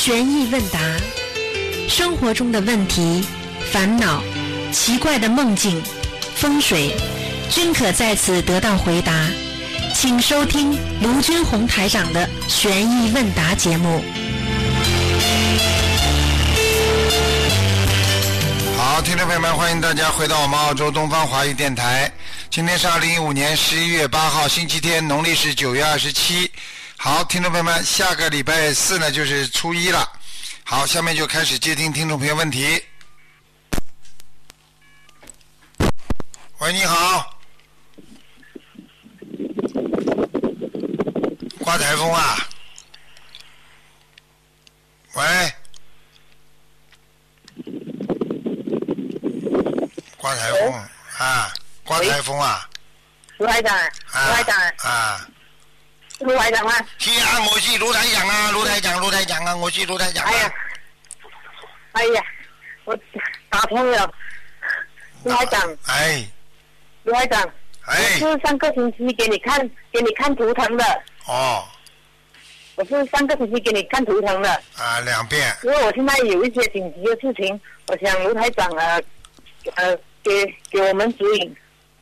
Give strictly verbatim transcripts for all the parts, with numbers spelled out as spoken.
悬疑问答，生活中的问题、烦恼、奇怪的梦境、风水，均可在此得到回答。请收听卢军红台长的悬疑问答节目。 好，听众朋友们，欢迎大家回到我们澳洲东方华语电台。今天是二零一五年十一月八号，星期天，农历是九月二十七。好，听众朋友们，下个礼拜四呢就是初一了。好，下面就开始接听听众朋友问题。喂，你好。刮台风啊？喂？刮台风啊？刮台风啊？ 卢台长，卢台长啊。 卢台长啊！ 是啊，我是卢台长啊，卢台长，卢台长啊，我是卢台长、啊。 哎呀，哎呀，我打通了，卢台长。 哎。 卢台长。 哎。 我是上个星期给你看给你看图腾的。 哦。 我是上个星期给你看图腾的。 啊，两遍。 因为我现在有一些紧急的事情，我想卢台长呃呃给给我们指引。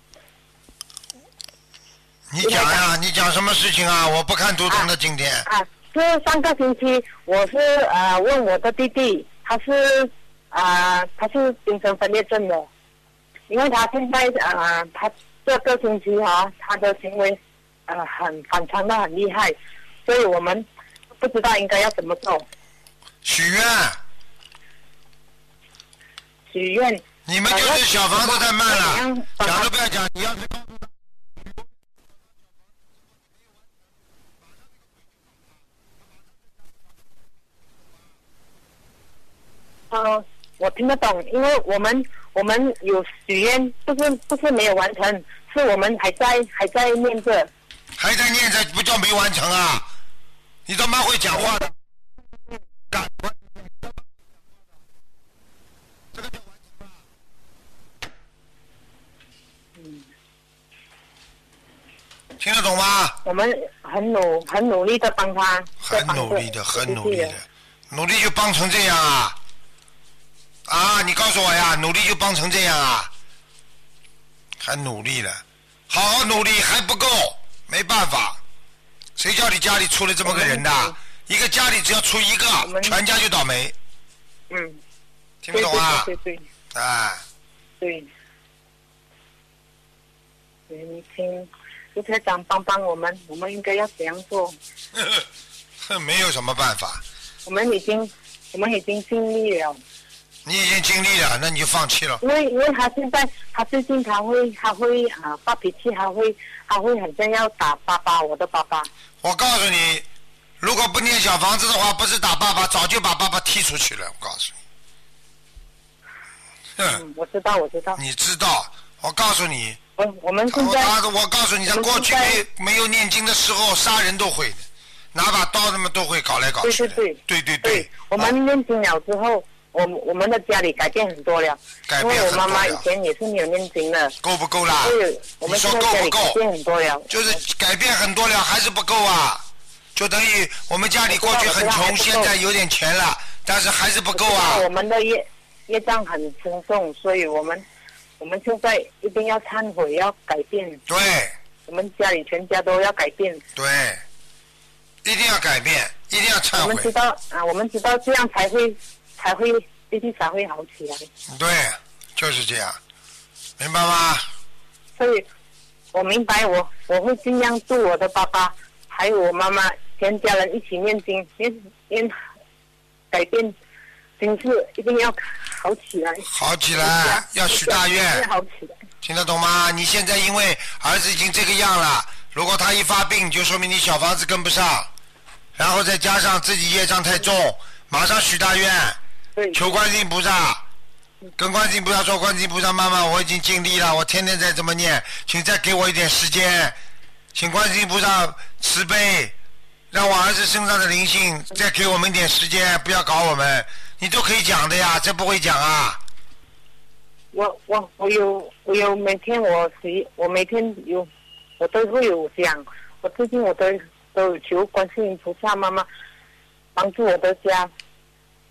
你讲呀，你讲什么事情啊？我不看图腾的今天。 啊，啊是上个星期，我是呃问我的弟弟，他是啊、呃、他是精神分裂症的，因为他现在啊、呃、他这个星期哈、啊、他的行为呃很反常的很厉害，所以我们不知道应该要怎么做。 许愿。 许愿。 你们就是小房子太慢了，讲都不要讲，你要是告诉他。 呃，我听得懂，因为我们我们有许愿，不是不是没有完成，是我们还在还在念着。 还在念着，不叫没完成啊！你他妈会讲话的。赶快。这个叫完成啊。 嗯。 听得懂吗？ 我们很努很努力的帮他。 很努力的，很努力的，努力就帮成这样啊！啊，你告诉我呀，努力就帮成这样啊？还努力了，好好努力还不够，没办法，谁叫你家里出了这么个人的？一个家里只要出一个，全家就倒霉。 嗯， 听不懂啊？ 对对对对。 啊。 对。对，你听卢台长帮帮我们，我们应该要怎样做？ 没有什么办法。 我们已经我们已经尽力了。 你已经尽力了，那你就放弃了。 因为因为他现在他最近他会他会啊发脾气，他会他会很像要打爸爸，我的爸爸。 我告诉你，如果不念小房子的话，不是打爸爸，早就把爸爸踢出去了。我告诉你。嗯，我知道，我知道。 你知道？我告诉你。 我我们现在。 我我告诉你，在过去没没有念经的时候，杀人都会的，拿把刀他们都会搞来搞去的。 对对对。对对对。 对，我们念经了之后。我我们的家里改变很多了， 改变很多了， 因为我妈妈以前也是没有念经的。 够不够啦？ 对，我们现在家里改变很多了。 就是改变很多了，还是不够啊？就等于我们家里过去很穷，现在有点钱了，但是还是不够啊。 我们的业业障很轻重，所以我们我们现在一定要忏悔，要改变。 对。 我们家里全家都要改变。 对。一定要改变，一定要忏悔。 我们知道啊，我们知道这样才会。才会必须才会好起来。 对，就是这样，明白吗？ 所以，我明白我，我我会尽量助我的爸爸，还有我妈妈，全家人一起念经，念念改变心事，一定要好起来。 好起来，要许大愿。 好起来。 听得懂吗？你现在因为儿子已经这个样了，如果他一发病，就说明你小房子跟不上，然后再加上自己业障太重，马上许大愿。求观世音菩萨，跟观世音菩萨说，观世音菩萨妈妈，我已经尽力了，我天天在这么念，请再给我一点时间，请观世音菩萨慈悲，让我儿子身上的灵性再给我们一点时间，不要搞我们，你都可以讲的呀，这不会讲啊？ 我我我有我有每天我洗我每天有我都会有讲，我最近我都都有求观世音菩萨妈妈帮助我的家，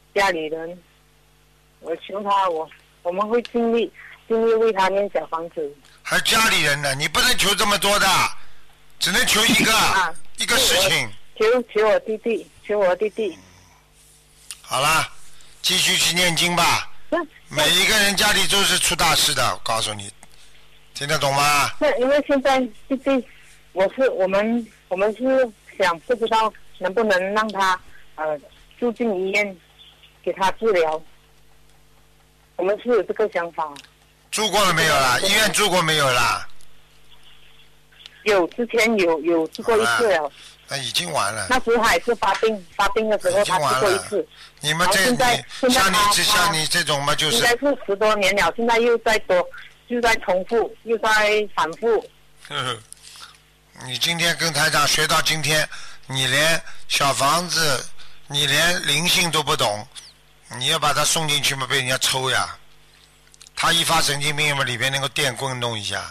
家里人，我求他，我我们会尽力尽力为他念小房子。 还家里人呢？你不能求这么多的，只能求一个、啊、一个事情。 求求我弟弟，求我弟弟。 好了，继续去念经吧。每一个人家里都是出大事的，我告诉你，听得懂吗？ 那因为现在弟弟，我是我们我们是想不知道能不能让他呃住进医院给他治疗，我们是有这个想法。 住过了没有啦？医院住过没有啦？ 有，之前有有住过一次了。 那已经完了。 那时候还是发病发病的时候，他住过一次。 你们这现在现在像你这像你这种嘛，就是应该是十多年了，现在又在多，又在重复，又在反复。 呵呵，你今天跟台长学到今天，你连小房子，你连灵性都不懂，你要把它送进去嘛，被人家抽呀。他一发神经病嘛，里边那个电棍弄一下。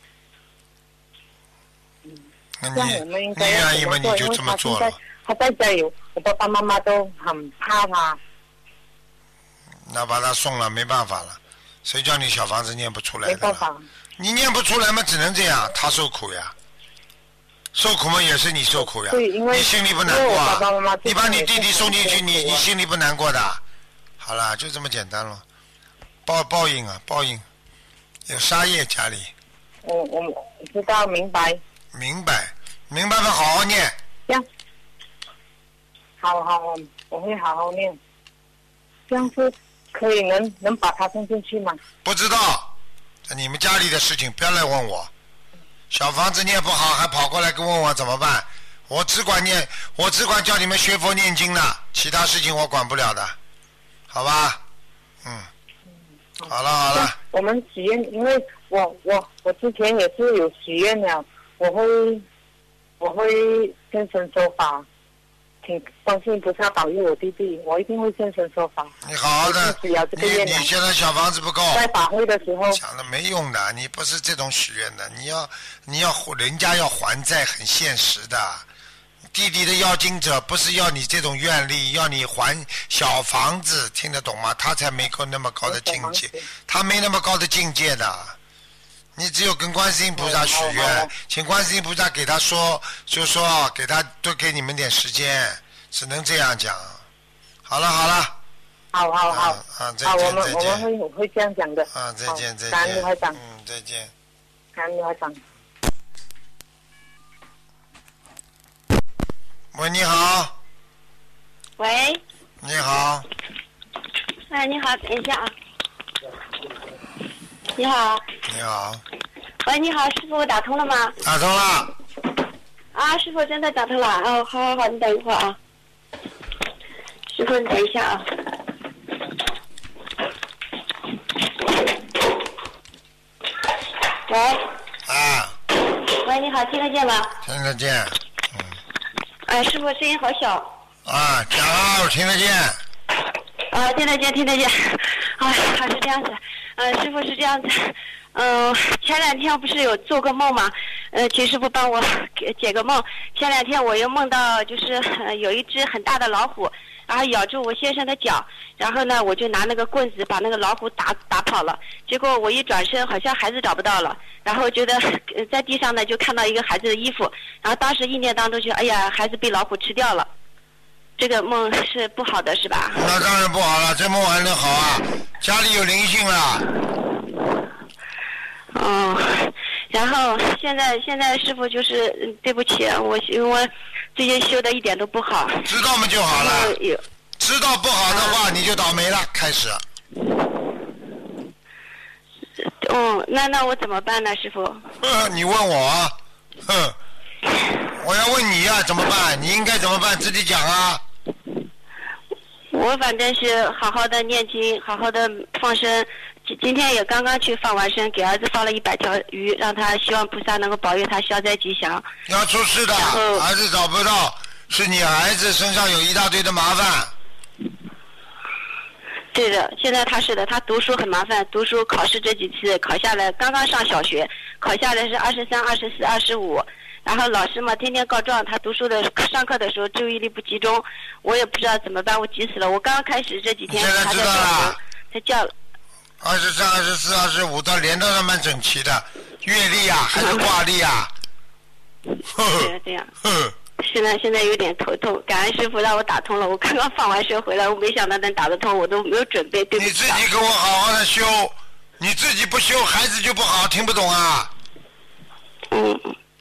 那你你愿意嘛，你就这么做了。 他在家有，我爸爸妈妈都很怕他。 那把他送了，没办法了。谁叫你小房子念不出来的？ 没办法。 你念不出来嘛，只能这样，他受苦呀。受苦嘛，也是你受苦呀。 对，因为你心里不难过啊？ 爸爸妈妈你把你弟弟送进去，你你心里不难过的？好了，就这么简单了。报报应啊，报应，有杀业家里。 我我知道，明白。 明白，明白吗？好好念。 这样，好好，我会好好念。这样是可以能能把他送进去吗？ 不知道，你们家里的事情不要来问我。小房子念不好，还跑过来跟问我怎么办？我只管念，我只管叫你们学佛念经的，其他事情我管不了的，好吧？嗯。好了好了。 我们许愿，因为我我我之前也是有许愿了。我会，我会现身说法，请观世音菩萨保佑我弟弟，我一定会现身说法。 你好好的， 只要这个愿你你现在小房子不够， 在法会的时候讲的没用的，你不是这种许愿的，你要你要人家要还债，很现实的。弟弟的要经者不是要你这种愿力，要你还小房子，听得懂吗？他才没够那么高的境界，他没那么高的境界的。你只有跟观世音菩萨许愿，请观世音菩萨给他说，就说给他多给你们点时间，只能这样讲。好了好了。 好好好。 啊，啊再见我们再见。 我们会我会这样讲的。 啊，再见再见。 感恩卢台长。 嗯，再见。 感恩卢台长。 喂，你好。 喂。 你好。 哎，你好，等一下啊。你好。 你好。 喂，你好，师傅，我打通了吗？ 打通了。 啊，师傅真的打通了。哦，好好好，你等一会儿啊。师傅，你等一下啊。喂。 啊。 喂，你好，听得见吗？ 听得见。嗯。 哎，师傅声音好小。 啊，讲啊，我听得见。 啊，听得见，听得见。啊，还是这样子。呃，师傅是这样子。嗯、呃，前两天不是有做个梦嘛？呃，请师傅帮我解个梦。前两天我又梦到，就是、呃、有一只很大的老虎，然后咬住我先生的脚，然后呢，我就拿那个棍子把那个老虎打打跑了。结果我一转身，好像孩子找不到了，然后觉得、呃、在地上呢就看到一个孩子的衣服，然后当时意念当中就哎呀，孩子被老虎吃掉了。这个梦是不好的，是吧？ 那当然不好了，这梦还能好啊？家里有灵性了。 哦，然后现在现在师傅就是对不起，我因为最近修的一点都不好。 知道嘛就好了。知道不好的话、啊、你就倒霉了，开始。 哦，那那我怎么办呢，师傅？ 呃，你问我啊，哼，我要问你啊，怎么办？你应该怎么办？自己讲啊。 我反正是好好的念经，好好的放生。今天也刚刚去放完生，给儿子放了一百条鱼，让他希望菩萨能够保佑他消灾吉祥。 要出事的，儿子找不到，是你儿子身上有一大堆的麻烦。 对的，现在他是的，他读书很麻烦，读书考试这几次考下来，刚刚上小学，考下来是二十三、二十四、二十五， 然后老师嘛天天告状，他读书的上课的时候注意力不集中，我也不知道怎么办，我急死了。我刚刚开始这几天他在叫，他叫二十三、二十四、二十五，他连到的蛮整齐的，月历啊还是挂历啊？ 对这样。现在现在有点头痛，感恩师傅让我打通了。我刚刚放完学回来，我没想到能打得通，我都没有准备。对不起。 你自己给我好好的修，你自己不修，孩子就不好，听不懂啊？ 嗯。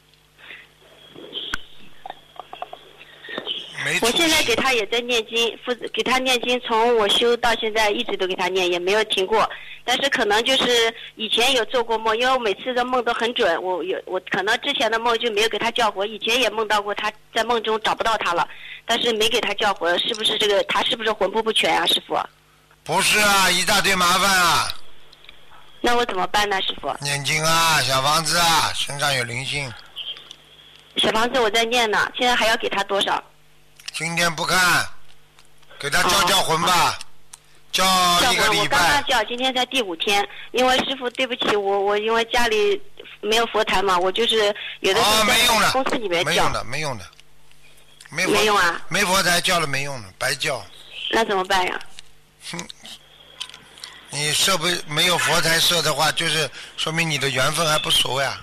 我现在给他也在念经，负责给他念经，从我修到现在一直都给他念，也没有停过。但是可能就是以前有做过梦，因为我每次的梦都很准，我有我可能之前的梦就没有给他叫活，以前也梦到过他在梦中找不到他了，但是没给他叫活，是不是这个他是不是魂魄不全啊，师傅？ 不是啊，一大堆麻烦啊。 那我怎么办呢，师傅？ 念经啊，小房子啊，身上有灵性。 小房子我在念呢，现在还要给他多少？ 今天不看，给他叫叫魂吧，叫一个礼拜。 我刚刚叫，今天才第五天。因为师傅对不起我，我因为家里没有佛台嘛，我就是有的时候在公司里面叫。 没用的，没用的，没没用啊！ 没佛台叫了没用的，白叫。 那怎么办呀？ 哼，你设不没有佛台设的话，就是说明你的缘分还不熟呀。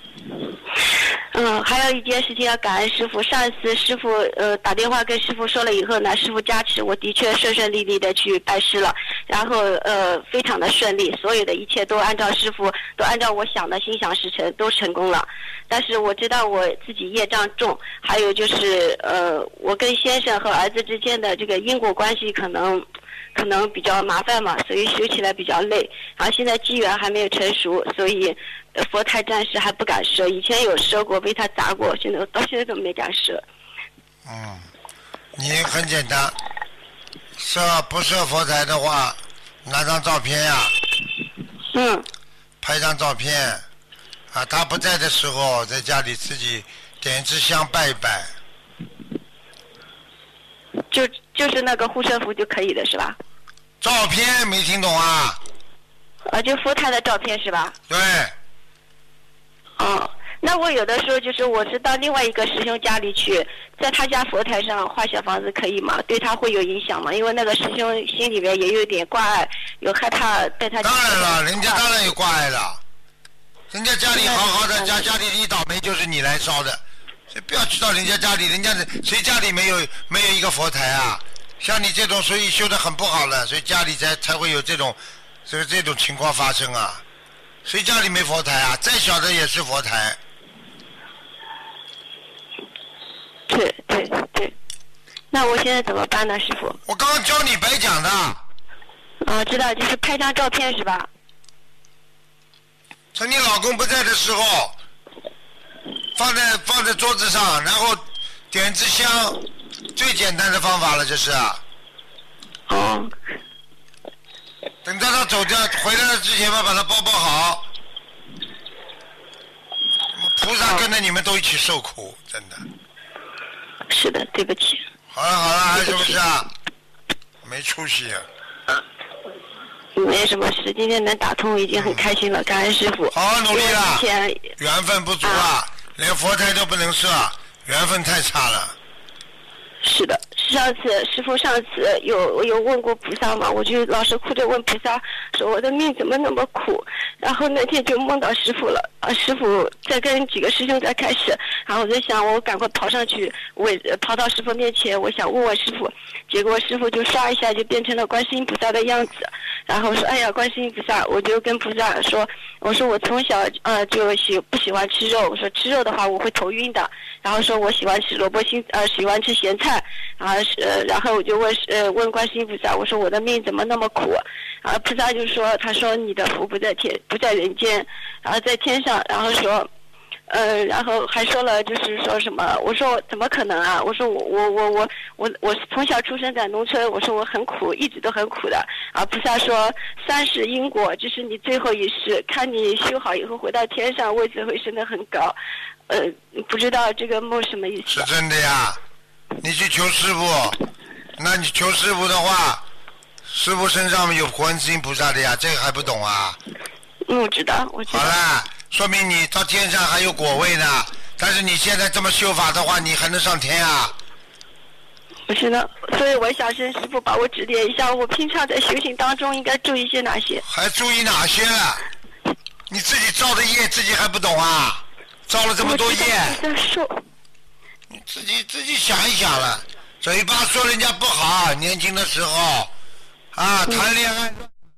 嗯，还有一件事情要感恩师傅。上一次师傅呃打电话跟师傅说了以后呢，师傅加持，我的确顺顺利利的去拜师了，然后呃非常的顺利，所有的一切都按照师傅都按照我想的心想事成，都成功了。但是我知道我自己业障重，还有就是呃我跟先生和儿子之间的这个因果关系可能。可能比较麻烦嘛，所以修起来比较累。然后现在机缘还没有成熟，所以佛台暂时还不敢设。以前有设过，被他砸过，现在到现在都没敢设。 嗯，你很简单，设不设佛台的话，拿张照片呀、啊。 嗯。 拍张照片，啊，他不在的时候，在家里自己点一支香拜一拜。 就就是那个护身符就可以的是吧？ 照片没听懂啊？ 啊，就佛台的照片是吧？ 对。 哦，那我有的时候就是我是到另外一个师兄家里去，在他家佛台上画小房子可以吗？对他会有影响吗？因为那个师兄心里面也有点挂碍，有害怕带他。 当然了，人家当然有挂碍了，人家家里好好的，家家里一倒霉就是你来烧的。所以不要去到人家家里，人家谁家里没有没有一个佛台啊？像你这种，所以修得很不好了，所以家里才才会有这种，这这种情况发生啊。谁家里没佛台啊？再小的也是佛台。 对对对，那我现在怎么办呢，师傅？ 我刚刚教你白讲的。 啊，知道，就是拍张照片是吧？ 趁你老公不在的时候。放在放在桌子上，然后点支香，最简单的方法了，这是。 哦。 等到他走掉回来之前嘛，把他包包好。菩萨跟着你们都一起受苦，真的。 是的，对不起。 好了好了，还有什么事啊？没出息啊。 没什么事，今天能打通已经很开心了，感恩师傅。 好好努力了。缘分不足啊。啊连佛台都不能设，缘分太差了。 是的，上次师父上次有有问过菩萨嘛，我就老是哭着问菩萨，说我的命怎么那么苦。然后那天就梦到师父了，啊，师父在跟几个师兄在开始，然后我在想，我赶快跑上去，我跑到师父面前，我想问问师父，结果师父就唰一下就变成了观世音菩萨的样子，然后说，哎呀，观世音菩萨，我就跟菩萨说，我说我从小呃就喜不喜欢吃肉，我说吃肉的话我会头晕的，然后说我喜欢吃萝卜青呃喜欢吃咸菜，然后呃然后我就问呃问观世音菩萨，我说我的命怎么那么苦，然后菩萨就说，他说你的福不在天不在人间，然后在天上，然后说。呃，然后还说了，就是说什么？我说怎么可能啊？我说我我我我我我从小出生在农村，我说我很苦，一直都很苦的。啊，菩萨说三世因果，这是你最后一世，看你修好以后回到天上，位置会升得很高。呃，不知道这个梦什么意思？ 是真的呀，你去求师傅，那你求师傅的话，师傅身上有观世音菩萨的呀，这个还不懂啊？ 嗯，我知道，我知道。 好啦。说明你到天上还有果位呢， 但是你现在这么修法的话，你还能上天啊？ 不是的，所以我想请师傅把我指点一下，我平常在修行当中应该注意些哪些？ 还注意哪些了？你自己造的业自己还不懂啊？造了这么多业，你自己自己想一想了。嘴巴说人家不好，年轻的时候啊，谈恋爱。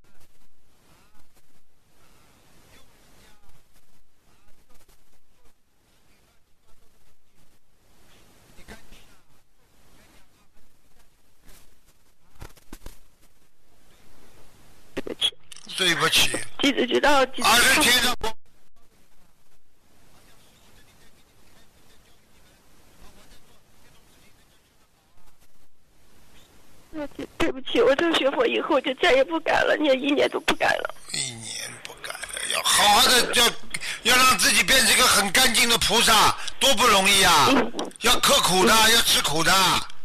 对不起， 弟子知道，弟子二十天上过。 对不起，我从学佛以后就再也不改了，连一年都不改了。 一年不改了，要好好的，要要让自己变成一个很干净的菩萨，多不容易啊！嗯、要刻苦的，嗯、要吃苦的。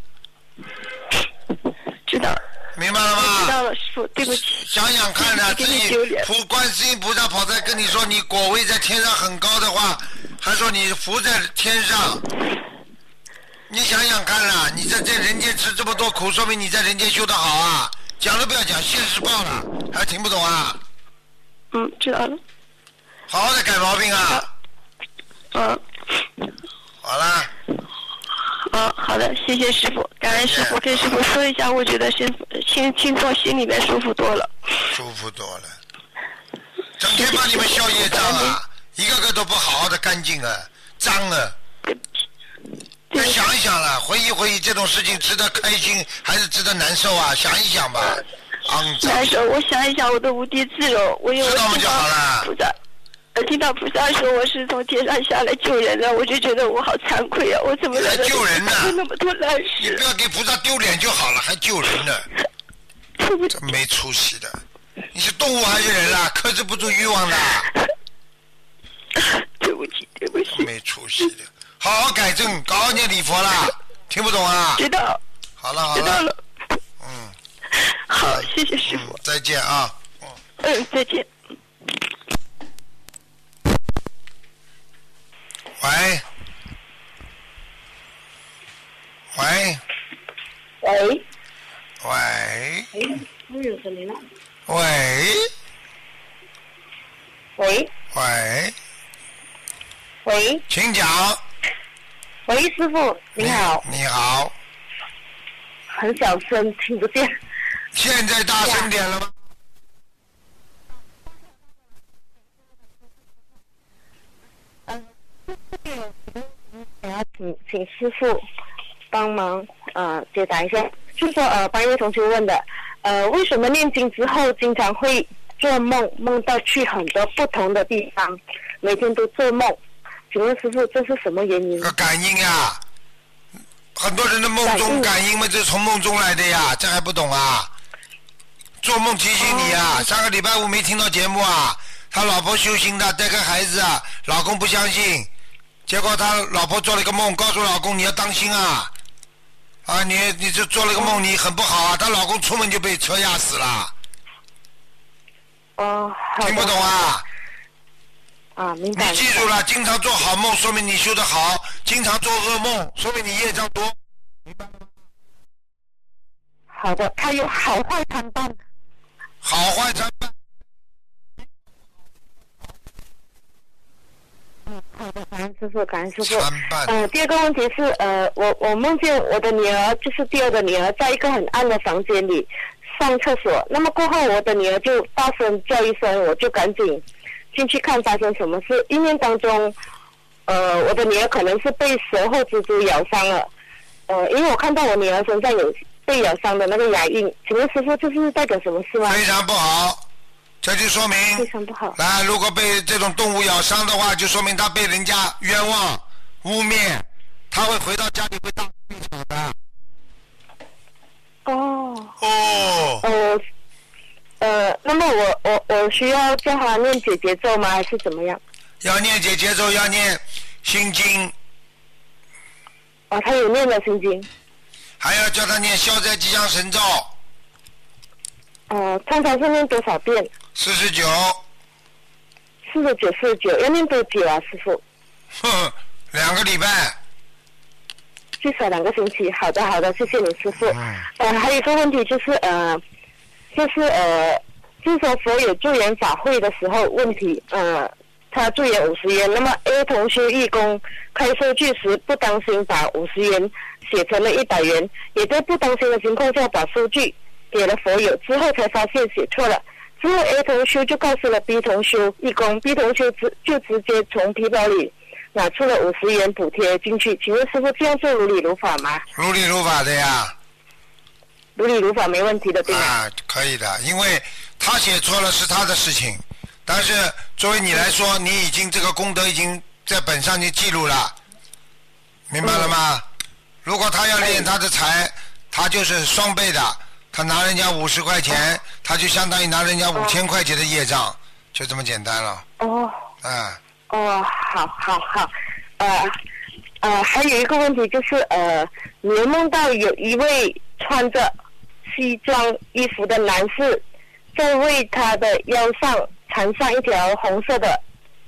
知道。 明白了吗？ 知道了，师父，对不起。 想想看呢、啊，自己菩观世音菩萨跑在跟你说你果位在天上很高的话，还说你浮在天上。你想想看啦、啊，你在这人间吃这么多苦，说明你在人间修得好啊！讲都不要讲，现实报了，还听不懂啊？ 嗯，知道了。 好好的改毛病啊！ 嗯。 好了。 嗯，好的，谢谢师傅，感恩师傅，跟师傅说一下，我觉得心轻轻松，心里面舒服多了。 舒服多了。整天帮你们消业障啊，一个个都不好好的干净啊，脏啊。再想一想了，回忆回忆这种事情，值得开心还是值得难受啊？想一想吧。肮脏。 难受，我想一想，我都无地自容，我有。 知道吗就好了。 菩萨，我听到菩萨说我是从天上下来救人的，我就觉得我好惭愧啊！我怎么来救人呢？ 那么多烂事。 你不要给菩萨丢脸就好了，还救人呢？这没出息的！你是动物还是人啊？克制不住欲望的。 对不起，对不起。 没出息的，好好改正，好好念礼佛啦。听不懂啊？ 知道。 好了好了。 知道了。 嗯。 好，谢谢师傅。 嗯、再见啊。 嗯。嗯，再见。 喂，喂， 喂， 喂， 哎，我有声音了。 喂， 喂， 喂， 喂， 请讲。 喂，师傅，你好。 你好。 很小声，听不见。 现在大声点了吗？ 我要请请师傅帮忙呃解答一下，就说呃帮一位同学问的，呃为什么念经之后经常会做梦，梦到去很多不同的地方，每天都做梦？请问师傅这是什么原因？ 个感应呀，很多人的梦中感应嘛，这是从梦中来的呀，这还不懂啊？做梦提醒你啊，哦、上个礼拜五没听到节目啊，他老婆修行的带个孩子啊，老公不相信。结果他老婆做了一个梦，告诉老公你要当心啊，啊你你这做了个梦，你很不好啊。她老公出门就被车压死了。 哦， 听不懂啊？ 啊，明白。 你记住了，经常做好梦，说明你修得好；经常做噩梦，说明你业障多。明白吗？ 好的，他有好坏参半。 好坏参半。 嗯，好的，感恩师傅，感恩师傅。呃，第二个问题是，呃，我我梦见我的女儿，就是第二个女儿，在一个很暗的房间里上厕所。那么过后，我的女儿就大声叫一声，我就赶紧进去看发生什么事。一念当中，呃，我的女儿可能是被蛇或蜘蛛咬伤了。呃，因为我看到我女儿身上有被咬伤的那个牙印，请问师傅这是代表什么事吗？ 非常不好。这就说明， 非常不好。 来，如果被这种动物咬伤的话，就说明他被人家冤枉、污蔑，他会回到家里会大哭一场的。 哦。 哦。 呃，呃，那么我我我需要叫他念解结咒吗？还是怎么样？ 要念解结咒，要念心经。 哦，他有念了心经。 还要叫他念消灾吉祥神咒。 呃，通常是念多少遍？ 四十九。 四十九，四十九，要念多久啊，师傅？ 呵呵， 两个礼拜。 最少两个星期。好的，好的，谢谢你师傅。嗯。呃，还有一个问题就是呃，就是呃，就是说佛有助缘法会的时候，问题呃，他助缘五十元，那么 A 同修义工开收据时不当心把五十元写成了一百元，也在不当心的情况下把收据给了佛友，之后才发现写错了。之后 A 同修就告诉了 B 同修义工 ，B 同修直就直接从皮包里拿出了五十元补贴进去。请问师傅这样做如理如法吗？ 如理如法的呀。 如理如法没问题的，对吗？ 啊，可以的，因为他写错了是他的事情，但是作为你来说，你已经这个功德已经在本上就记录了，明白了吗？嗯、如果他要敛他的财，他就是双倍的。他拿人家五十块钱，他就相当于拿人家五千块钱的业障，就这么简单了。 哦。 嗯。 哦，好好好，呃呃，还有一个问题就是呃，你梦到有一位穿着西装衣服的男士，在为他的腰上缠上一条红色的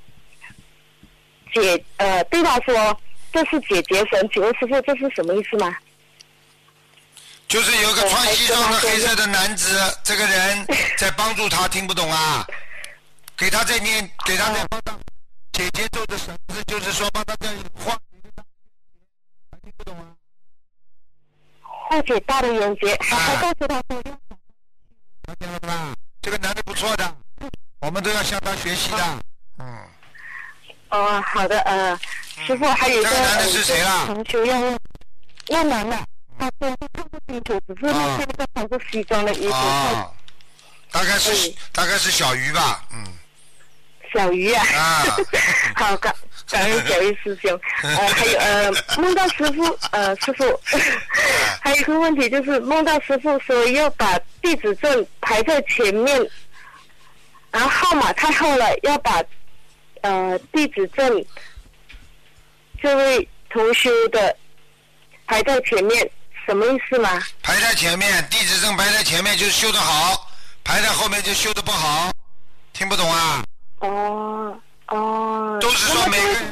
结，呃，对他说这是解结绳，请问师傅这是什么意思吗？ 就是有个穿西装的黑色的男子，这个人在帮助他，听不懂啊？给他在念，给他在帮他解节奏的绳子，就是说帮他在画，听不懂啊？ 化解大的眼结，还还告诉他说， 看见了吧？这个男的不错的，我们都要向他学习的。嗯。 哦，好的，呃，师傅还有一个。 这个男的是谁啦？ 同修要问，那男的。他说看不清楚，只是那个穿着西装的衣服。 啊，大概是大概是小鱼吧，嗯。 小鱼啊。啊。好，感感恩小鱼师兄。呃，还有呃，梦到师傅呃师傅，还有一个问题就是梦到师傅说要把地址证排在前面，然后号码太厚了，要把呃地址证这位同修的排在前面。什么意思吗？ 排在前面，地址证排在前面就修得好，排在后面就修得不好，听不懂啊？ 哦哦。 都是说每个人。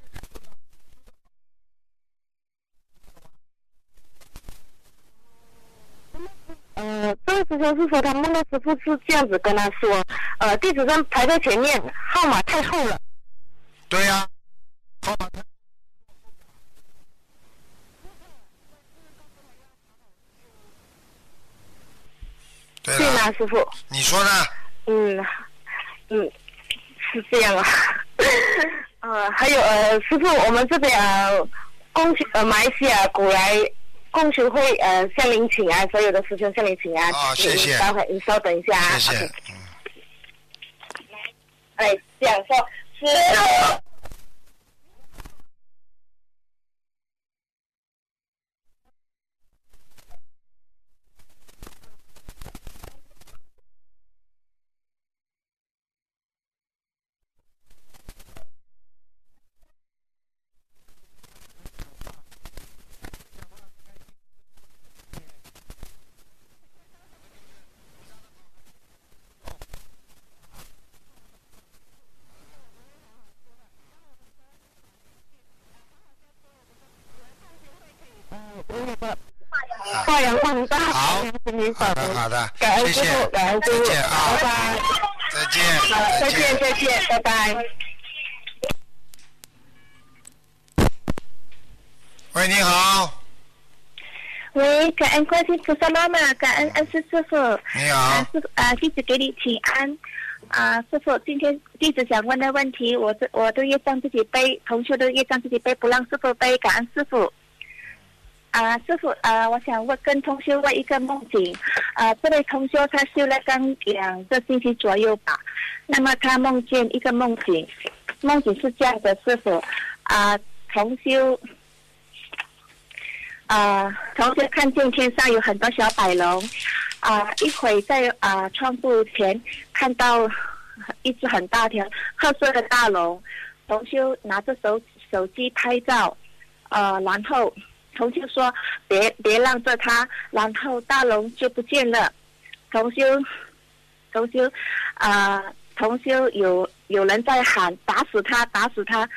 呃，这位师兄是说他梦到师傅是这样子跟他说，呃，地址证排在前面，号码太厚了。 对呀、啊，号码太。对对吗，师傅？ 你说呢？ 嗯嗯，是这样啊。呃，还有呃，师傅，我们这边呃，共呃马来西亚古来共修会呃向您请安，所有的师兄向您请安。 哦，谢谢。 稍等，你稍等一下啊。 谢谢。 Okay. 嗯。哎，这样说是。发扬光大， 好，好的，好的， 感恩师傅，感恩师傅，拜拜， 再见， 好，再见，再见，拜拜。 喂，你好。 喂，感恩观世菩萨妈妈，感恩恩师师傅。 你好。 啊，师傅啊，弟子给你请安。啊，师傅，今天弟子想问的问题，我这我都业障自己背，同修的业障自己背，不让师傅背，感恩师傅。啊，师傅啊，我想问跟同修问一个梦境。啊，这位同修他修了刚两个星期左右吧，那么他梦见一个梦境，梦境是这样的，师傅啊，同修。啊，同时看见天上有很多小百龙，啊，一会在啊窗户前看到一只很大条褐色的大龙，同修拿着手手机拍照，呃，然后同修说别别让着它，然后大龙就不见了。同修同修啊，同修有有人在喊打死他，打死他。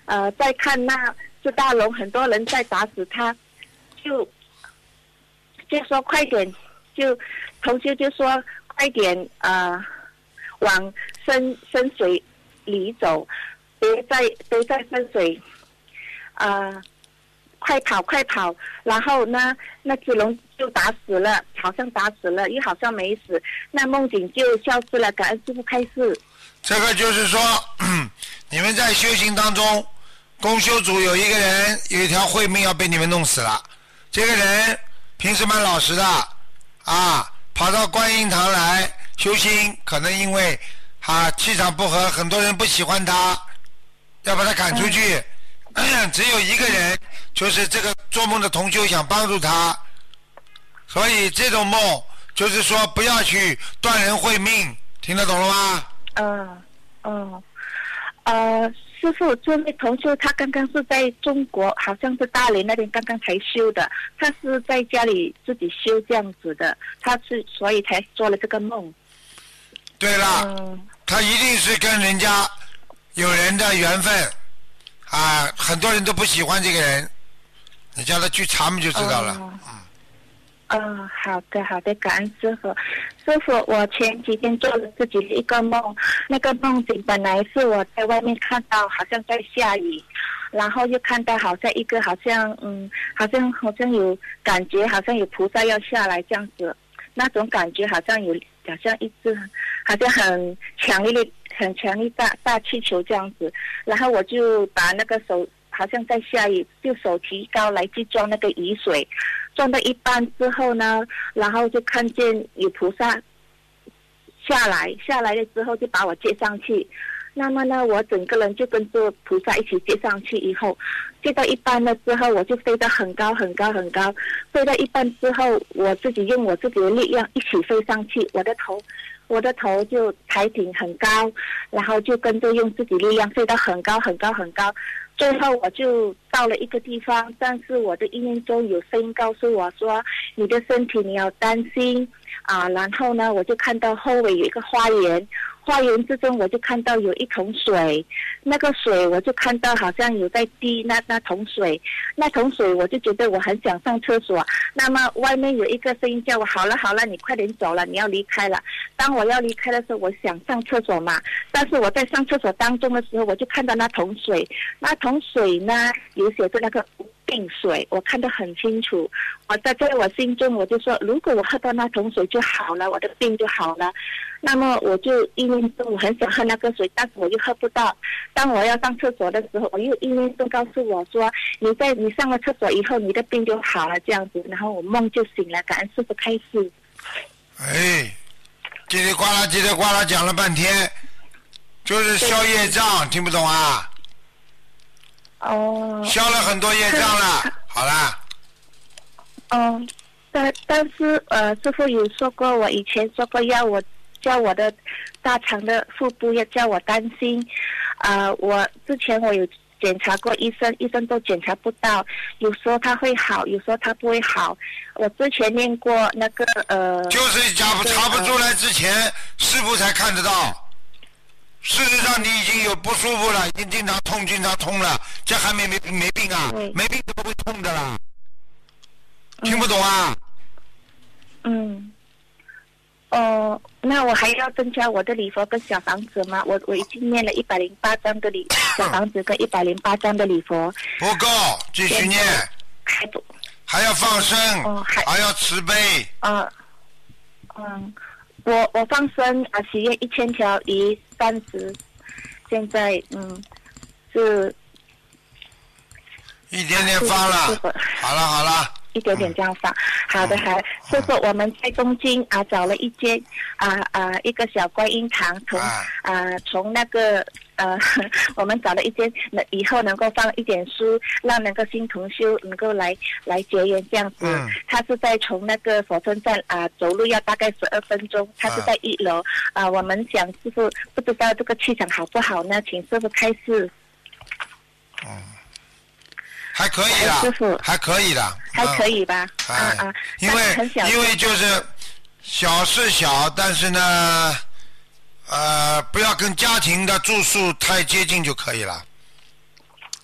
呃，在看那只大龙，很多人在打死他，就就说快点，就同修就说快点呃往深深水里走，别在别在深水，呃。快跑快跑！然后呢，那只龙就打死了，好像打死了，又好像没死，那梦境就消失了。感恩师父开示。 这个就是说，你们在修行当中，公修组有一个人有一条慧命要被你们弄死了。这个人平时蛮老实的啊，跑到观音堂来修心，可能因为啊气场不合，很多人不喜欢他，要把他赶出去。嗯、只有一个人，就是这个做梦的同修想帮助他，所以这种梦就是说不要去断人慧命，听得懂了吗？ 嗯嗯呃，师父，这位同修他刚刚是在中国，好像是大连那边刚刚才修的，他是在家里自己修这样子的，他是所以才做了这个梦。 对了， 嗯、 他一定是跟人家有人的缘分。啊，很多人都不喜欢这个人，你叫他去查嘛就知道了。 嗯。嗯，好的好的，感恩师父。师父，我前几天做了自己的一个梦，那个梦境本来是我在外面看到好像在下雨，然后又看到好像一个好像嗯，好像好像有感觉，好像有菩萨要下来这样子，那种感觉好像有好像一只好像很强烈的很强烈大大气球这样子，然后我就把那个手好像在下雨，就手提高来去装那个雨水，装到一半之后呢，然后就看见有菩萨下来，下来了之后就把我接上去。那么呢，我整个人就跟着菩萨一起接上去，以后接到一半了之后，我就飞得很高很高很高。飞到一半之后，我自己用我自己的力量一起飞上去，我的头，我的头就抬挺很高，然后就跟着用自己力量飞到很高很高很高。最后我就到了一个地方，但是我的意念中有声音告诉我说，你的身体你要担心啊。然后呢，我就看到后尾有一个花园，花园之中我就看到有一桶水，那个水我就看到好像有在滴那那桶水，那桶水我就觉得我很想上厕所。那么外面有一个声音叫我，好了好了，你快点走了，你要离开了。当我要离开的时候，我想上厕所嘛，但是我在上厕所当中的时候，我就看到那桶水，那桶水呢有写着那个病水，我看得很清楚。我在在我心中我就说，如果我喝到那桶水就好了，我的病就好了。那么我就意念中我很想喝那个水，但是我又喝不到。当我要上厕所的时候，我又意念中告诉我说，你在你上了厕所以后，你的病就好了这样子。然后我梦就醒了，感恩师父开示。 哎，叽里呱啦叽里呱啦讲了半天，就是消业障，听不懂啊？ 哦。 消了很多业障了，好啦。 嗯，但但是呃，师父有说过，我以前说过要我叫我的大肠的腹部要叫我担心，啊、呃，我之前我有检查过医生，医生都检查不到，有时候他会好，有时候他不会好。我之前念过那个呃， 就是查不查不出来之前，师傅才看得到。事实上你已经有不舒服了，已经经常痛经常痛了，这还没没没病啊？没病怎么会痛的啦？听不懂啊？ 嗯。哦，那我还要增加我的礼佛跟小房子吗？我我已经念了一百零八张的礼小房子跟一百零八张的礼佛。 不够，继续念。 还不。 还要放生， 哦、还, 还要慈悲。 啊，嗯，我我放生啊，许愿一千条鱼三十，现在嗯是。 一点点放了。好了好了。 一点点这样放，好的好的。师父，我们在东京啊找了一间啊啊一个小观音堂，从啊从那个呃我们找了一间，那以后能够放一点书，让那个新同修能够来来结缘这样子。嗯。他是在从那个火车站啊走路要大概十二分钟，他是在一楼啊。我们想师父不知道这个气场好不好呢？请师父开示。 嗯。还可以的， 师傅还可以的， 还可以吧？ 嗯、 啊啊， 因为因为就是小是小，但是呢，呃，不要跟家庭的住宿太接近就可以了。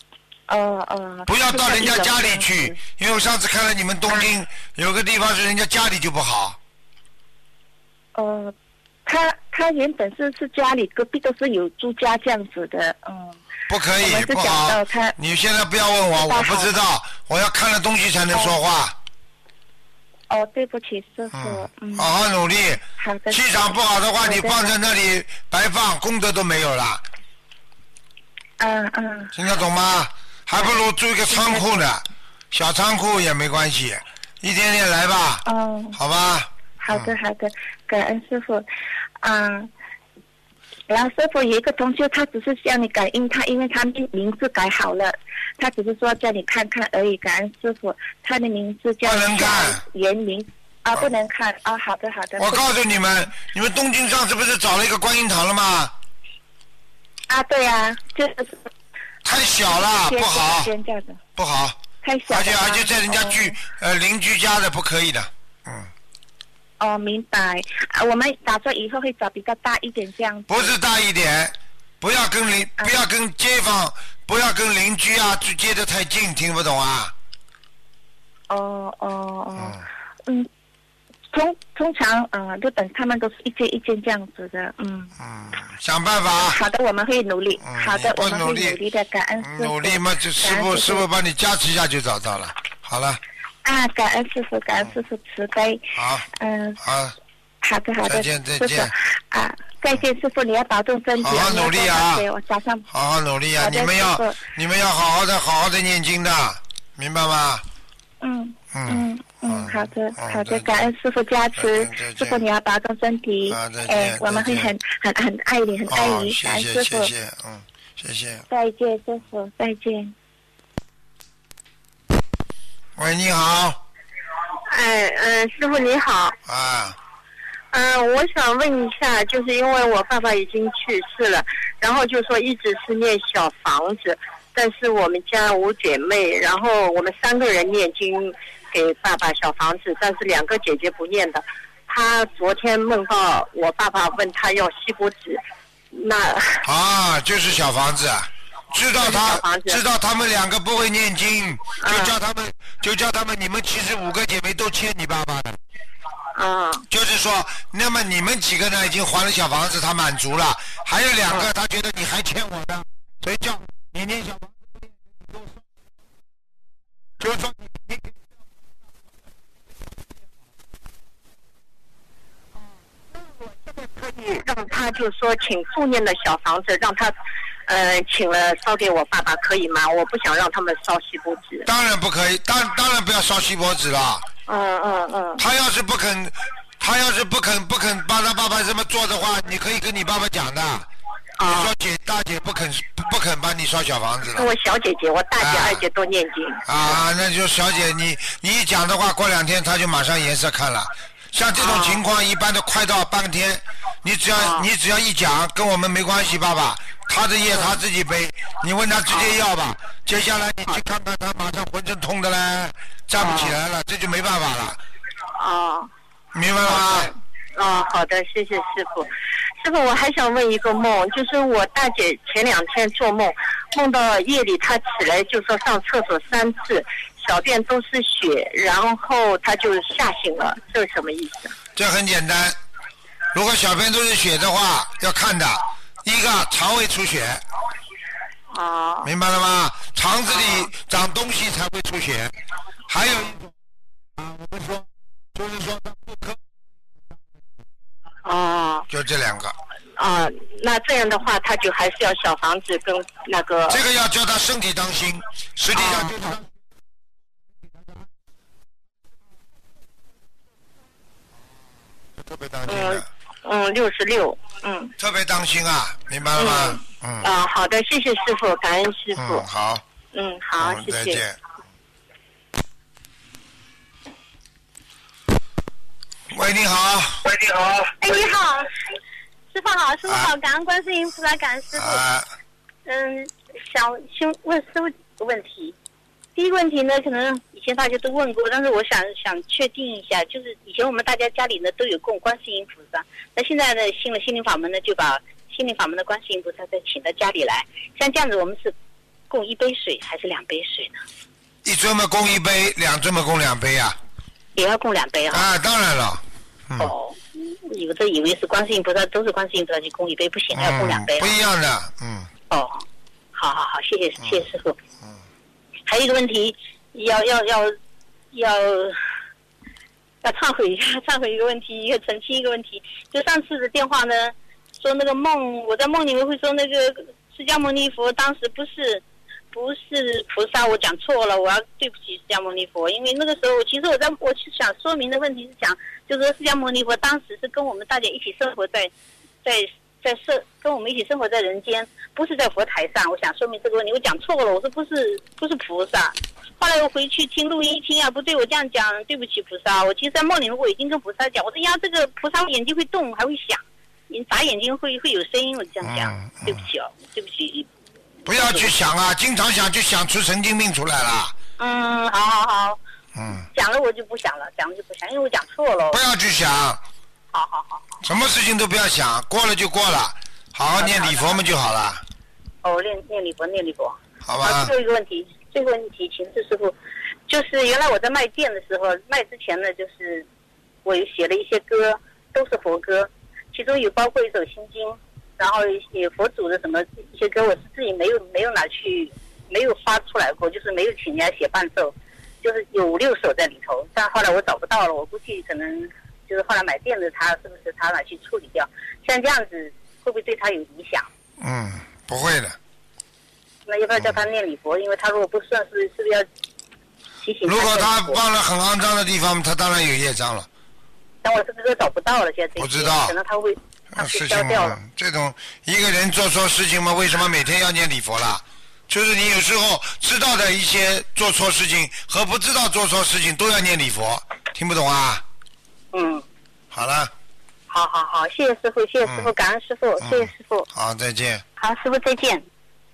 哦哦。 不要到人家家里去，因为我上次看了你们东京、啊、有个地方是人家家里就不好。 哦、呃，他他原本是是家里隔壁都是有住家这样子的，嗯。 不可以，不好。你现在不要问我，我不知道，我要看了东西才能说话。 哦，哦对不起，师傅。 嗯。嗯好好努力。 好的。 气场不好的话，你放在那里白放，功德都没有了。 嗯嗯。 听得懂吗？还不如租一个仓库呢，小仓库也没关系，一点点来吧。 哦。 好吧。 好的好的，感恩师傅。嗯。然后师傅有一个同学，他只是向你感应他，因为他名字改好了，他只是说叫你看看而已。感恩师傅，他的名字叫原名啊，不能看啊。好的好的。 我告诉你们，你们东京上次不是找了一个观音堂了吗？ 啊，对啊，就是太小了，不好，不好， 太小了， 而且而且在人家居、哦、呃邻居家的不可以的，嗯。 哦，明白。啊，我们打算以后会找比较大一点这样子。 不是大一点，不要跟邻，不要跟街坊，啊、不要跟邻居啊，就接得太近，听不懂啊？ 哦哦哦，嗯，通通常呃，日本他们都是一间一间这样子的，嗯。 嗯，想办法。 好的，我们会努力。嗯、好的，我们会努力的，感恩师傅。 努力嘛，就师傅师傅帮你加持一下就找到了。好了。 啊，感恩师傅，感恩师傅慈悲。 好。 嗯。 好。 好的，好的。 再见，再见。 啊，再见，师傅，你要保重身体。 好好努力啊！ 我早上。 好好努力啊！你们要，你们要好好的，好好的念经的，明白吗？ 嗯嗯嗯，好的好的，感恩师傅加持，师傅你要保重身体。哎，我们会很很很爱你，很爱你，感恩师傅。 谢谢，嗯，谢谢。 再见，师傅，再见。 喂，你好。 哎，嗯，师傅你好。 啊。 嗯，我想问一下，就是因为我爸爸已经去世了，然后就说一直是念小房子，但是我们家五姐妹，然后我们三个人念经给爸爸小房子，但是两个姐姐不念的。她昨天梦到我爸爸问她要锡箔纸，那啊，就是小房子。知道他知道他们两个不会念经，就叫他们、嗯、就叫他们你们其实五个姐妹都欠你爸爸的。 啊、 嗯，就是说，那么你们几个呢已经还了小房子，他满足了，还有两个、嗯、他觉得你还欠我的，所以叫你念小房子，就是说你。 可以让他就说请复念的小房子，让他呃请了烧给我爸爸可以吗？我不想让他们烧锡箔纸。 当然不可以，当当然不要烧锡箔纸了。 嗯嗯嗯。 他要是不肯，他要是不肯不肯帮他爸爸这么做的话，你可以跟你爸爸讲的。 啊。 你说姐大姐不肯不不肯帮你烧小房子了。 我小姐姐，我大姐、啊、二姐都念经。 啊，那就小姐你你一讲的话，过两天他就马上颜色看了。像这种情况，一般都快到半天，你只要、哦、你只要一讲，跟我们没关系，爸爸，他的业他自己背，你问他直接要吧。接下来你去看看他，马上浑身痛的嘞，站不起来了，这就没办法了。 哦， 明白了吗？ 哦，好的，谢谢师傅。师傅，我还想问一个梦，就是我大姐前两天做梦，梦到夜里她起来就说上厕所三次。小便都是血，然后他就吓醒了，这是什么意思？ 这很简单，如果小便都是血的话，要看的，一个肠胃出血， 哦， 明白了吗？肠子里长东西才会出血，还有一种啊，我们说就是说妇科， 哦， 就这两个。 啊，那这样的话，他就还是要小房子跟那个。 这个要叫他身体当心，实际上就是。哦特别当心的， 嗯，嗯，六十六，嗯， 特别当心啊，明白了吗？嗯， 嗯啊，好的，谢谢师傅，感恩师傅， 嗯，好， 嗯，好， 嗯、 谢谢。 再见。喂，你好。 喂，你好。 哎，你好，师傅好，师傅好，感恩观世音菩萨，感恩师傅。 啊。 嗯，想先问师傅几个问题。第一个问题呢，可能以前大家都问过，但是我想想确定一下，就是以前我们大家家里呢都有供观世音菩萨，那现在呢信了心灵法门呢，就把心灵法门的观世音菩萨再请到家里来。像这样子，我们是供一杯水还是两杯水呢？ 一尊嘛供一杯，两尊嘛供两杯啊。 也要供两杯啊？ 啊，当然了。 嗯、哦，有的以为是观世音菩萨，都是观世音菩萨去供一杯，不行，要供两杯、啊嗯。不一样的，嗯。 哦，好好好，谢谢谢谢师傅。嗯。还有一个问题，要要要要要忏悔一下，忏悔一个问题，一个澄清一个问题。就上次的电话呢，说那个梦，我在梦里面会说那个释迦牟尼佛当时不是。不是菩萨，我讲错了，我要对不起释迦牟尼佛，因为那个时候，其实我在我是想说明的问题是讲，就是说释迦牟尼佛当时是跟我们大家一起生活在，在在社跟我们一起生活在人间，不是在佛台上。我想说明这个问题，我讲错了，我说不是不是菩萨。后来我回去听录音一听啊，不对，我这样讲，对不起菩萨。我其实在梦里我已经跟菩萨讲，我说呀，这个菩萨眼睛会动，还会响，你眨眼睛会会有声音，我这样讲，嗯嗯、对不起哦，对不起。 不要去想啊，经常想就想出神经病出来了。 嗯，好好好。 嗯。 讲了我就不想了，讲了就不想，因为我讲错了。 不要去想。 好好好。 什么事情都不要想，过了就过了，好好念礼佛嘛就好了。 哦，念念礼佛，念礼佛。 好吧。 最后一个问题，最后一个问题，请示师傅，就是原来我在卖店的时候，卖之前呢，就是我有写了一些歌，都是佛歌，其中有包括一首心经。然后也佛祖的什么一些歌，我是自己没有没有拿去，没有发出来过，就是没有请人家写伴奏，就是有五六首在里头。但后来我找不到了，我估计可能就是后来买店的他是不是他拿去处理掉？像这样子会不会对他有影响？ 嗯，不会的。 那要不要叫他念礼佛？嗯、因为他如果不算是是不是要提醒他？ 如果他放了很肮脏的地方，他当然有业障了。 但我这个都找不到了，现在不知道， 可能他会。 事情嘛，这种一个人做错事情嘛，为什么每天要念礼佛啦？就是你有时候知道的一些做错事情和不知道做错事情都要念礼佛，听不懂啊？ 嗯。 好了。 好好好，谢谢师傅，谢谢师傅，嗯、感恩师傅， 嗯、 谢谢师傅。 好，再见。 好，师傅再见。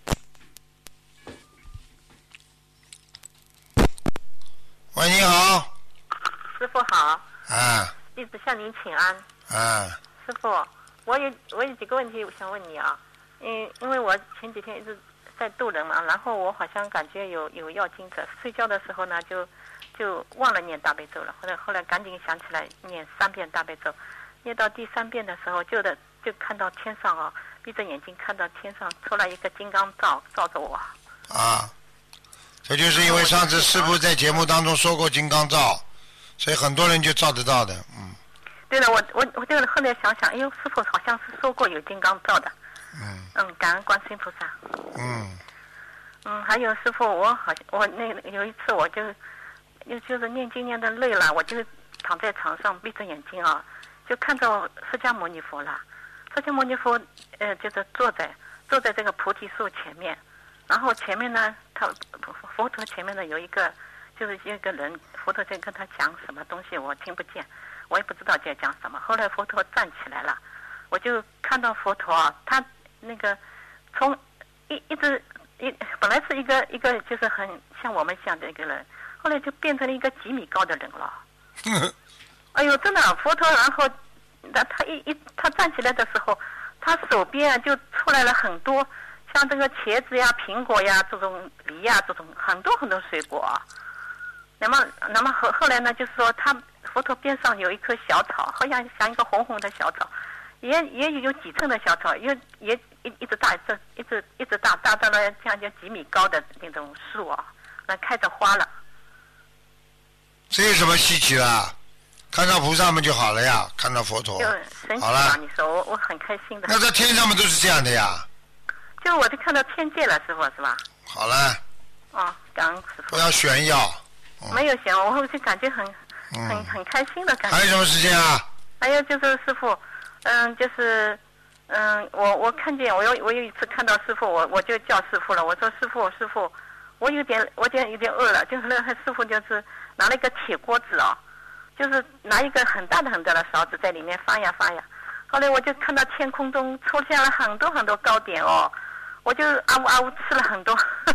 喂，你好。 师傅好。 啊。 弟子向您请安。 啊。 师傅，我有我有几个问题我想问你啊，因因为我前几天一直在渡人嘛，然后我好像感觉有有要经者，睡觉的时候呢就就忘了念大悲咒了，后来后来赶紧想起来念三遍大悲咒，念到第三遍的时候就的就看到天上啊，闭着眼睛看到天上出来一个金刚罩罩着我。 啊，这就是因为上次师父在节目当中说过金刚罩，所以很多人就照得到的，嗯。 对了，我我我这个后来想想，哎呦，师傅好像是说过有金刚罩的。 嗯。 嗯，感恩观世音菩萨。 嗯。 嗯，还有师傅，我好像我那有一次我就，又就是念经念的累了，我就躺在床上闭着眼睛啊，就看到释迦牟尼佛了。释迦牟尼佛呃就是坐在坐在这个菩提树前面，然后前面呢，他佛陀前面呢有一个就是一个人，佛陀在跟他讲什么东西，我听不见。我也不知道在讲什么。后来佛陀站起来了，我就看到佛陀啊，他那个从一一直一本来是一个一个就是很像我们像的一个人，后来就变成了一个几米高的人了。哎呦，真的，佛陀，然后他他一一他站起来的时候，他手边啊就出来了很多像这个茄子呀、苹果呀、这种梨呀、这种很多很多水果。那么那么后后来呢，就是说他。佛陀边上有一棵小草，好像像一个红红的小草，也也有几寸的小草，也也一一直大，这一直一直大，大到了将近几米高的那种树啊，那开着花了。 这有什么稀奇的？看到菩萨们就好了呀，看到佛陀。 就神奇嘛，你说我我很开心的。 那在天上面都是这样的呀。 就我就看到天界了，师傅是吧？ 好了。 哦，感恩师傅。 不要炫耀。 嗯、没有炫，我就感觉很。很很开心的感觉。 还有什么事情啊？ 还有就是师傅，嗯，就是嗯，我我看见我有我有一次看到师傅，我我就叫师傅了，我说师傅师傅，我有点我有点有点饿了，就是那个师傅就是拿了一个铁锅子哦，就是拿一个很大的很大的勺子在里面翻呀翻呀，后来我就看到天空中出现了很多很多糕点哦，我就啊呜啊呜吃了很多。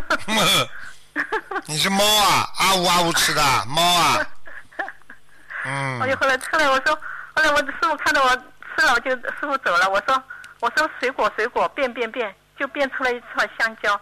你是猫啊？啊呜啊呜吃的猫啊？嗯， 我就后来后来我说，后来我师傅看到我吃了，我就师傅走了。我说我说水果水果变变变，就变出来一串香蕉。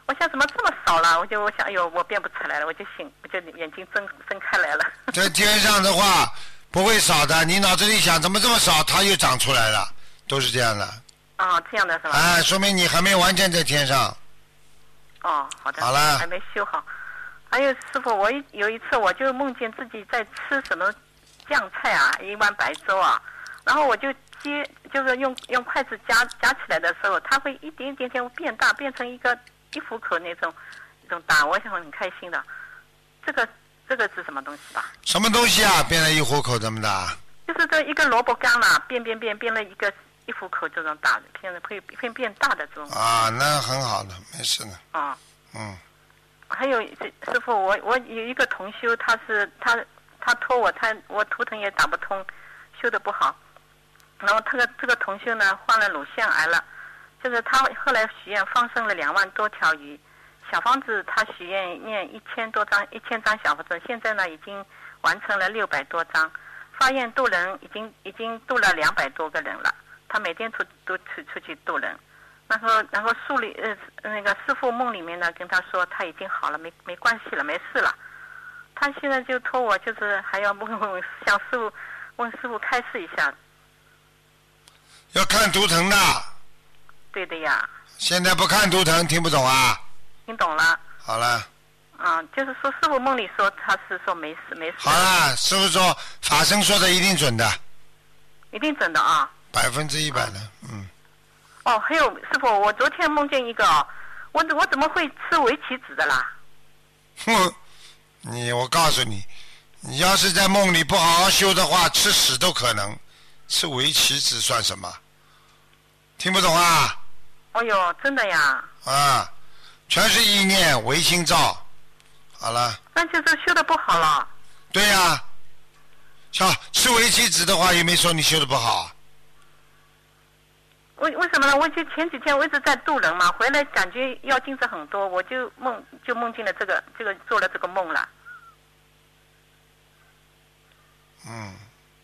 我想怎么这么少了？我就我想，哎呦，我变不出来了，我就醒，我就眼睛睁睁开来了。 在天上的话不会少的，你脑子里想怎么这么少，它又长出来了，都是这样的。 哦，这样的是吧？ 哎，说明你还没完全在天上。 哦，好的。 好了。 还没修好。还有师傅，我有一次我就梦见自己在吃什么酱菜啊，一碗白粥啊，然后我就接，就是用用筷子夹夹起来的时候，它会一点点点变大，变成一个一虎口那种那种大，我想很开心的。这个这个是什么东西吧？ 什么东西啊？变了一虎口这么大？ 就是这一个萝卜干嘛，变变变变了一个一虎口这种大的，变会会变大的这种。 啊，那很好的，没事的。 啊。 嗯。 还有师傅，我我有一个同修，他是他他托我，他我图腾也打不通，修的不好。然后他的这个同修呢，患了乳腺癌了，就是他后来许愿放生了两万多条鱼，小房子他许愿念一千多张，一千张小房子，现在呢已经完成了六百多张，发愿渡人已经已经渡了两百多个人了，他每天出都出出去渡人。然后，然后树里呃那个师父梦里面呢，跟他说他已经好了，没没关系了，没事了。他现在就托我，就是还要问问向师父问师父开示一下。 要看图腾的。 对的呀。 现在不看图腾，听不懂啊？ 听懂了。 好了。 嗯，就是说师父梦里说他是说没事没事。 好了，师父说法生说的一定准的。 一定准的啊。 百分之一百的，嗯。 哦，还有师傅，我昨天梦见一个哦，我我怎么会吃围棋子的啦？ 哼，你我告诉你，你要是在梦里不好好修的话，吃屎都可能。吃围棋子算什么？听不懂啊？ 哦哟，真的呀。 啊，全是意念，唯心造。好了。 那就是修的不好了。 对呀、啊。像吃围棋子的话，也没说你修的不好。 为为什么呢？我就前几天我一直在渡人嘛，回来感觉要精神很多，我就梦就梦见了这个这个做了这个梦了。 嗯。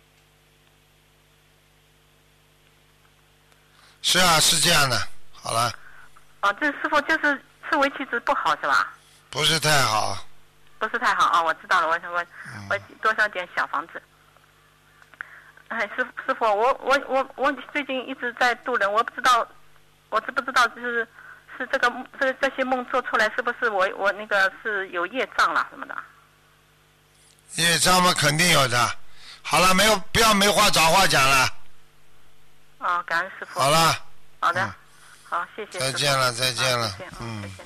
是啊，是这样的。好了。 哦，这师傅就是吃围棋子不好是吧？ 不是太好。 不是太好啊、哦，我知道了，我我我多烧点小房子。哎，师师傅，我我我我最近一直在渡人，我不知道，我知不知道就是是这个这这些梦做出来，是不是我我那个是有业障了什么的？ 业障嘛，肯定有的。好了，没有不要没话找话讲了。 哦，感恩师傅。 好了。 好的。嗯、好，谢谢。 再见了，再见了。 再见嗯。 再见。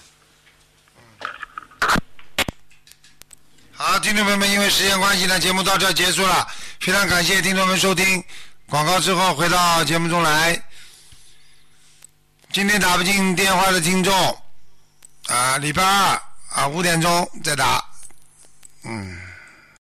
好，听众朋友们，因为时间关系呢，节目到这结束了。非常感谢听众们收听。广告之后回到节目中来。今天打不进电话的听众，啊，礼拜二啊五点钟再打。嗯。